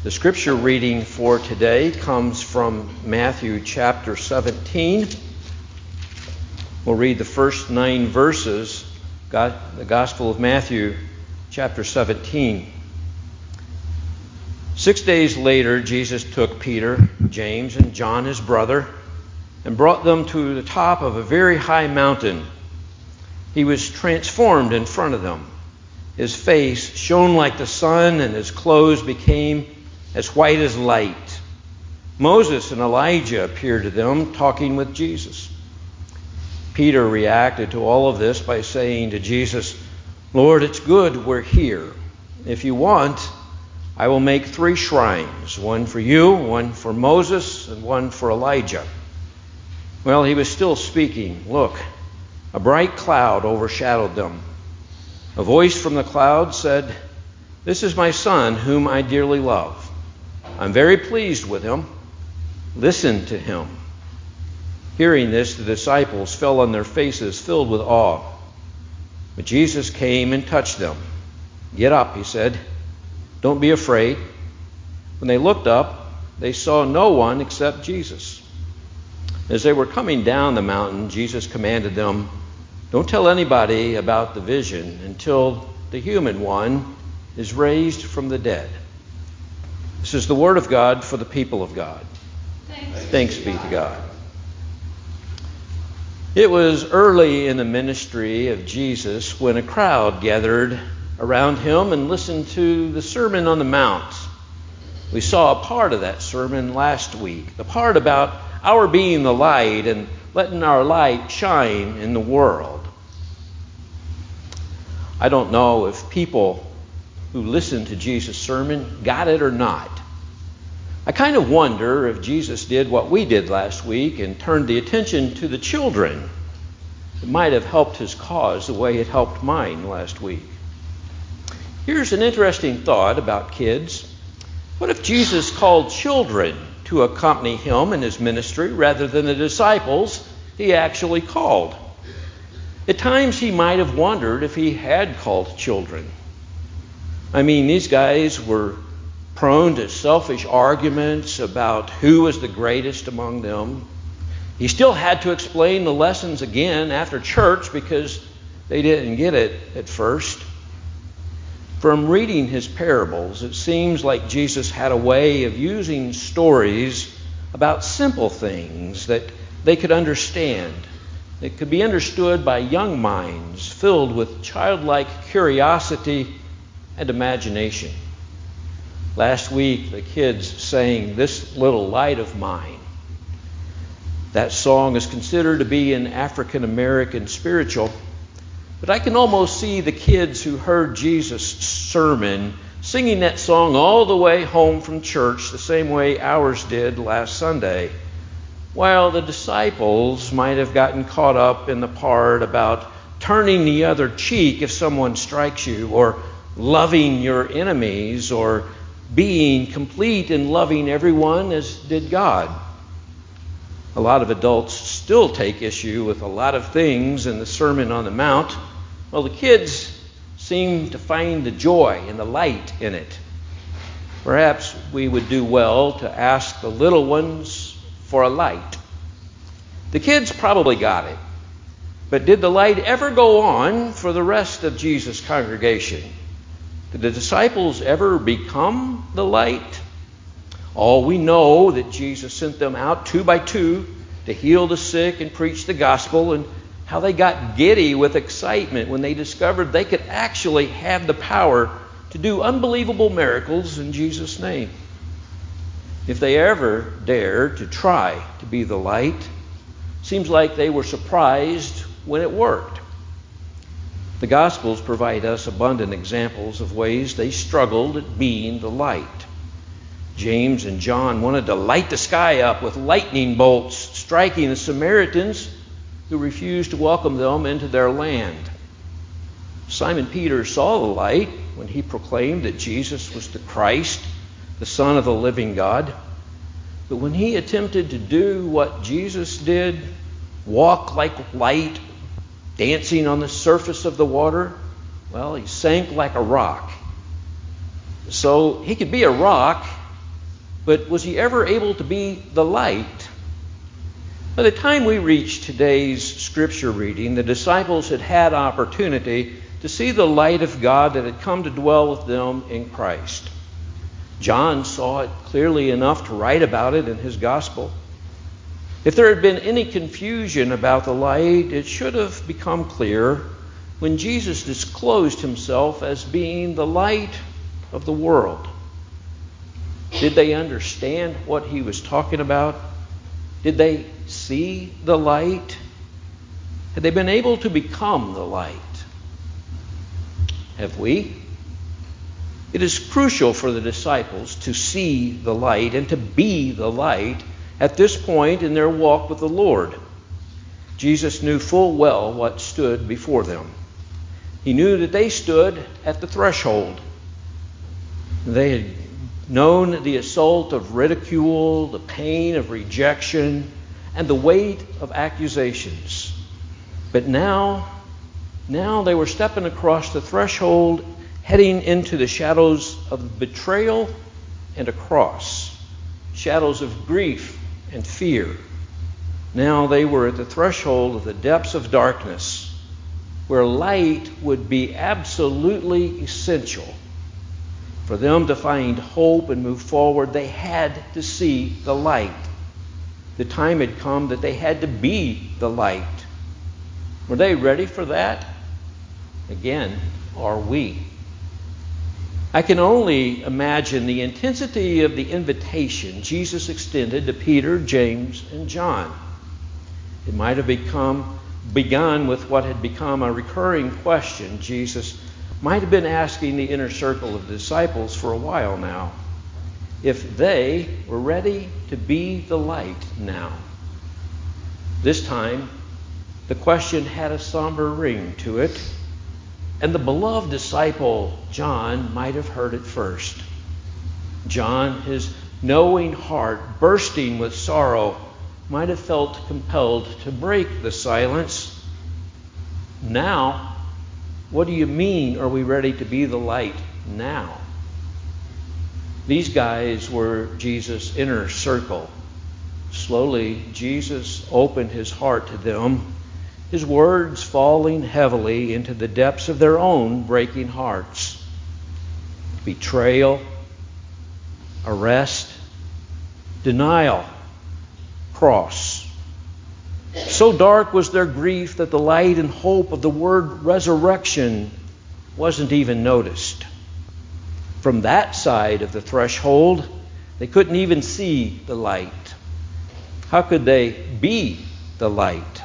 The scripture reading for today comes from Matthew chapter 17. We'll read the first 9 verses, the Gospel of Matthew chapter 17. 6 days later, Jesus took Peter, James, and John, his brother, and brought them to the top of a very high mountain. He was transformed in front of them. His face shone like the sun, and his clothes became as white as light. Moses and Elijah appeared to them, talking with Jesus. Peter reacted to all of this by saying to Jesus, "Lord, it's good we're here. If you want, I will make 3 shrines, one for you, one for Moses, and one for Elijah." Well, he was still speaking. Look, a bright cloud overshadowed them. A voice from the cloud said, "This is my son, whom I dearly love. I'm very pleased with him. Listen to him." Hearing this, the disciples fell on their faces, filled with awe. But Jesus came and touched them. "Get up," he said. "Don't be afraid." When they looked up, they saw no one except Jesus. As they were coming down the mountain, Jesus commanded them, "Don't tell anybody about the vision until the human one is raised from the dead." This is the word of God for the people of God. Thanks be to God. It was early in the ministry of Jesus when a crowd gathered around him and listened to the Sermon on the Mount. We saw a part of that sermon last week, the part about our being the light and letting our light shine in the world. I don't know if people who listened to Jesus' sermon got it or not. I kind of wonder if Jesus did what we did last week and turned the attention to the children. It might have helped his cause the way it helped mine last week. Here's an interesting thought about kids. What if Jesus called children to accompany him in his ministry rather than the disciples he actually called? At times he might have wondered if he had called children. I mean, these guys were prone to selfish arguments about who was the greatest among them. He still had to explain the lessons again after church because they didn't get it at first. From reading his parables, it seems like Jesus had a way of using stories about simple things that they could understand, that could be understood by young minds filled with childlike curiosity and imagination. Last week, the kids sang "This Little Light of Mine." That song is considered to be an African American spiritual, but I can almost see the kids who heard Jesus' sermon singing that song all the way home from church the same way ours did last Sunday, while the disciples might have gotten caught up in the part about turning the other cheek if someone strikes you, or loving your enemies, or being complete in loving everyone as did God. A lot of adults still take issue with a lot of things in the Sermon on the Mount. Well, the kids seem to find the joy and the light in it. Perhaps we would do well to ask the little ones for a light. The kids probably got it, but did the light ever go on for the rest of Jesus' congregation? Did the disciples ever become the light? We know that Jesus sent them out 2 by 2 to heal the sick and preach the gospel, and how they got giddy with excitement when they discovered they could actually have the power to do unbelievable miracles in Jesus' name. If they ever dared to try to be the light, seems like they were surprised when it worked. The Gospels provide us abundant examples of ways they struggled at being the light. James and John wanted to light the sky up with lightning bolts, striking the Samaritans who refused to welcome them into their land. Simon Peter saw the light when he proclaimed that Jesus was the Christ, the Son of the living God. But when he attempted to do what Jesus did, walk like light, dancing on the surface of the water, well, he sank like a rock. So he could be a rock, But was he ever able to be the light? By the time we reached today's scripture reading, the disciples had had opportunity to see the light of God that had come to dwell with them in Christ. John saw it clearly enough to write about it in his gospel. If there had been any confusion about the light, it should have become clear when Jesus disclosed himself as being the light of the world. Did they understand what he was talking about? Did they see the light? Had they been able to become the light? Have we? It is crucial for the disciples to see the light and to be the light at this point in their walk with the Lord. Jesus knew full well what stood before them. He knew that they stood at the threshold. They had known the assault of ridicule, the pain of rejection, and the weight of accusations. But now they were stepping across the threshold, heading into the shadows of betrayal and a cross, shadows of grief and fear. Now they were at the threshold of the depths of darkness, where light would be absolutely essential. For them to find hope and move forward, they had to see the light. The time had come that they had to be the light. Were they ready for that? Again, are we? I can only imagine the intensity of the invitation Jesus extended to Peter, James, and John. It might have begun with what had become a recurring question Jesus might have been asking the inner circle of the disciples for a while now. If they were ready to be the light now. This time, the question had a somber ring to it, and the beloved disciple, John, might have heard it first. John, his knowing heart bursting with sorrow, might have felt compelled to break the silence. Now, what do you mean, are we ready to be the light now? These guys were Jesus' inner circle. Slowly, Jesus opened his heart to them, his words falling heavily into the depths of their own breaking hearts. Betrayal, arrest, denial, cross. So dark was their grief that the light and hope of the word resurrection wasn't even noticed. From that side of the threshold, they couldn't even see the light. How could they be the light?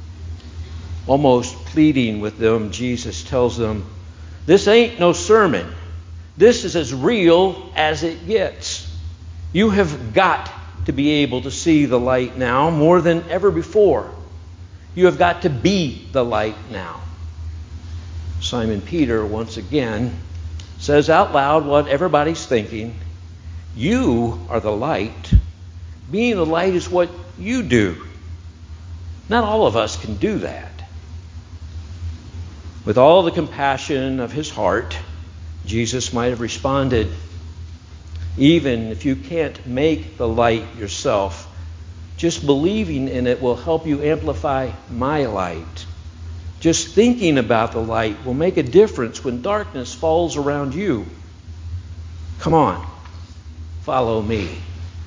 Almost pleading with them, Jesus tells them, this ain't no sermon. This is as real as it gets. You have got to be able to see the light now more than ever before. You have got to be the light now. Simon Peter, once again, says out loud what everybody's thinking. You are the light. Being the light is what you do. Not all of us can do that. With all the compassion of his heart, Jesus might have responded, even if you can't make the light yourself, just believing in it will help you amplify my light. Just thinking about the light will make a difference when darkness falls around you. Come on, follow me.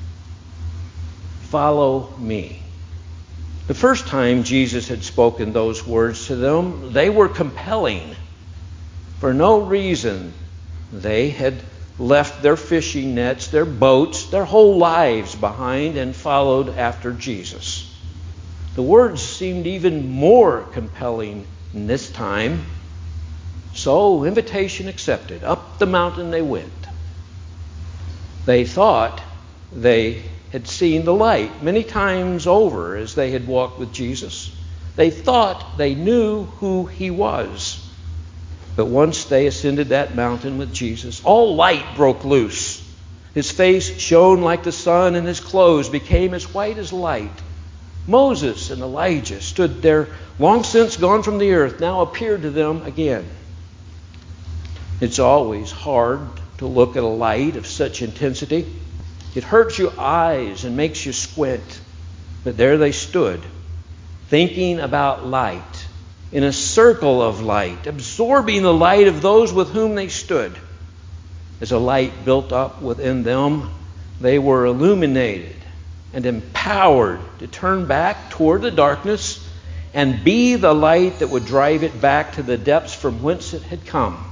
Follow me. The first time Jesus had spoken those words to them, they were compelling. For no reason, they had left their fishing nets, their boats, their whole lives behind and followed after Jesus. The words seemed even more compelling this time. So, invitation accepted. Up the mountain they went. They thought they had seen the light many times over as they had walked with Jesus. They thought they knew who he was. But once they ascended that mountain with Jesus, all light broke loose. His face shone like the sun, and his clothes became as white as light. Moses and Elijah stood there, long since gone from the earth, now appeared to them again. It's always hard to look at a light of such intensity. It hurts your eyes and makes you squint. But there they stood, thinking about light, in a circle of light, absorbing the light of those with whom they stood. As a light built up within them, they were illuminated and empowered to turn back toward the darkness and be the light that would drive it back to the depths from whence it had come.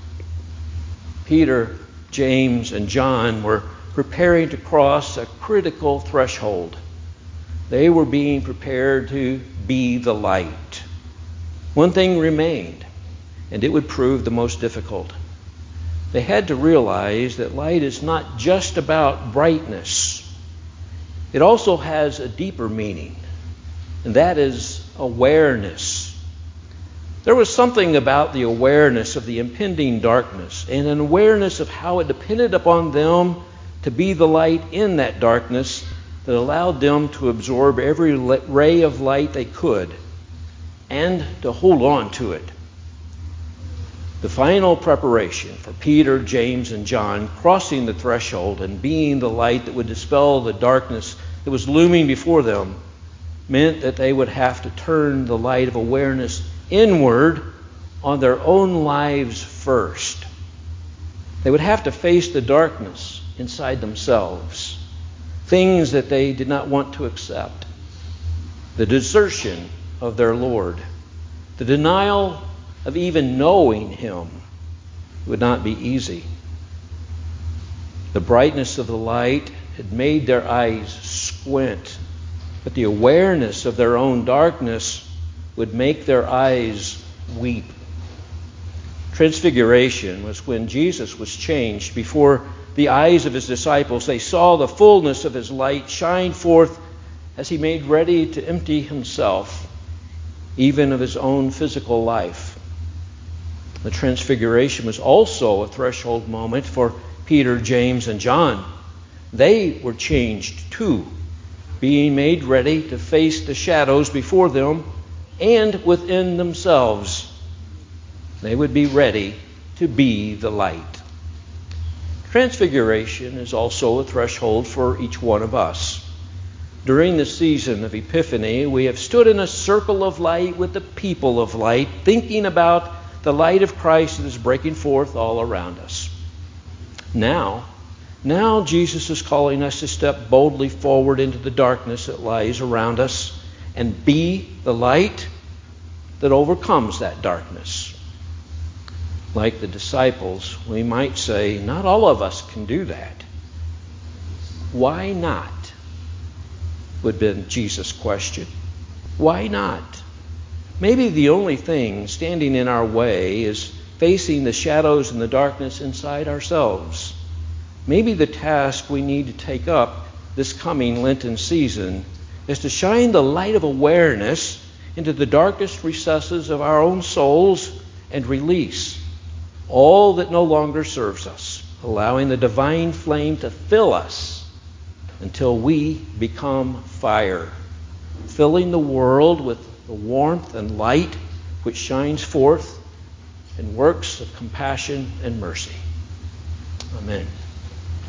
Peter, James, and John were preparing to cross a critical threshold. They were being prepared to be the light. One thing remained, and it would prove the most difficult. They had to realize that light is not just about brightness. It also has a deeper meaning, and that is awareness. There was something about the awareness of the impending darkness and an awareness of how it depended upon them to be the light in that darkness that allowed them to absorb every ray of light they could and to hold on to it. The final preparation for Peter, James, and John crossing the threshold and being the light that would dispel the darkness that was looming before them meant that they would have to turn the light of awareness inward on their own lives first. They would have to face the darkness inside themselves, things that they did not want to accept, the desertion of their Lord, the denial of even knowing Him would not be easy. The brightness of the light had made their eyes squint, but the awareness of their own darkness would make their eyes weep. Transfiguration was when Jesus was changed before the eyes of His disciples. They saw the fullness of His light shine forth as He made ready to empty Himself, even of His own physical life. The Transfiguration was also a threshold moment for Peter, James, and John. They were changed too, being made ready to face the shadows before them and within themselves. They would be ready to be the light. Transfiguration is also a threshold for each one of us. During the season of Epiphany, we have stood in a circle of light with the people of light, thinking about the light of Christ that is breaking forth all around us. Now Jesus is calling us to step boldly forward into the darkness that lies around us and be the light that overcomes that darkness. Like the disciples, we might say, not all of us can do that. Why not? Would be Jesus' question. Why not? Maybe the only thing standing in our way is facing the shadows and the darkness inside ourselves. Maybe the task we need to take up this coming Lenten season is to shine the light of awareness into the darkest recesses of our own souls and release all that no longer serves us, allowing the divine flame to fill us until we become fire, filling the world with the warmth and light which shines forth in works of compassion and mercy. Amen.